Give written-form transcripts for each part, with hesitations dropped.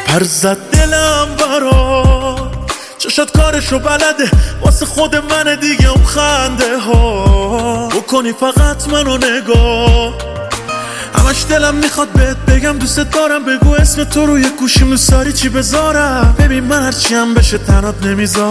پر زد دلم برا چشات کارشو بلده واسه خود من دیگه اون خنده ها بکنی فقط منو نگاه همش دلم میخواد بهت بگم دوست دارم بگو اسم تو روی گوشیم ساری چی بذارم ببین من هرچی هم بشه تنات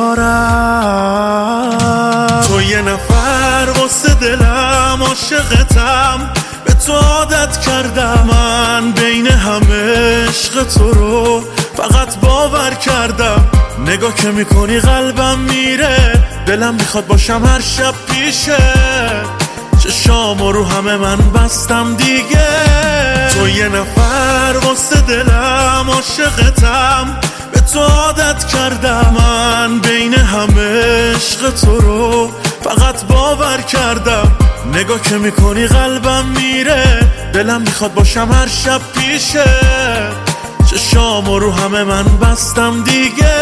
نمیذارم تو یه نفر واسه دلم عاشقتم به تو عادت کردم من بین همه عشق تو رو فقط باور کردم نگاه که میکنی قلبم میره دلم میخواد باشم هر شب پیشه چشامو رو همه من بستم دیگه تو یه نفر واسه دلم عاشقتم به تو عادت کردم من بین همه عشق تو رو فقط باور کردم نگاه که میکنی قلبم میره دلم میخواد باشم هر شب پیشه چشامو رو همه من بستم دیگه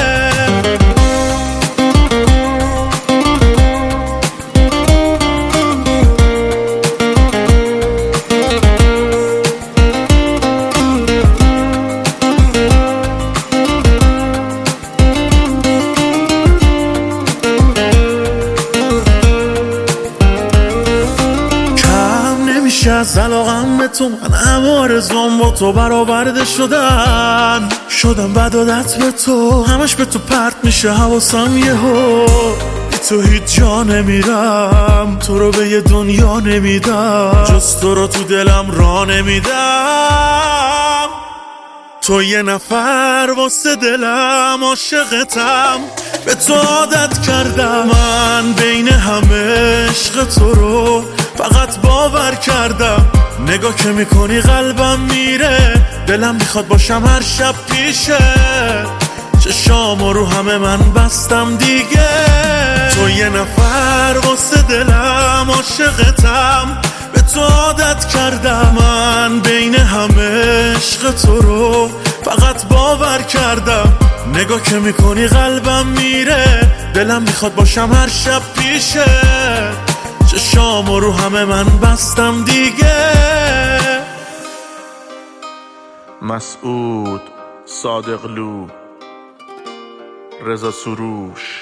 از علاقم به تو من همه آرزوام با تو برآورده شدم بد عادت به تو همش به تو پرت میشه حواسم یهو بی تو هیچ جا نمیرم تو رو به یه دنیا نمیدم جز تو رو تو دلم را نمیدم تو یه نفر واسه دلم عاشقتم به تو عادت کردم من بین همه عشق تو رو فقط باور کردم نگاه که میکنی قلبم میره دلم میخواد باشم هر شب پیشه چشامو رو همه من بستم دیگه تو یه نفر واسه دلم عاشقتم به تو عادت کردم من بین همه عشق تو رو فقط باور کردم نگاه که میکنی قلبم میره دلم میخواد باشم هر شب پیشه چشامو رو همه من بستم دیگه مسعود صادقلو رضا سروش